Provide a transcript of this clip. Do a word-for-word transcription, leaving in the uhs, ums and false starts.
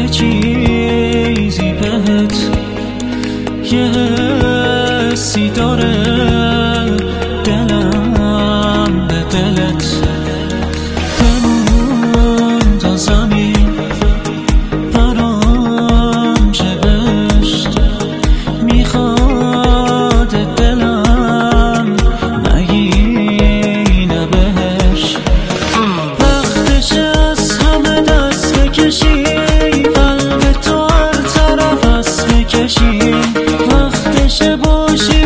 یه چیزی بهت، یه حسی داره دلم به دلت. بمون تا زمین برام شه بهشت، میخواد دلم نگینه بهش. وقتش از همه دست بکشی، قلب تو هر طرف از بکشی. وقتش باشی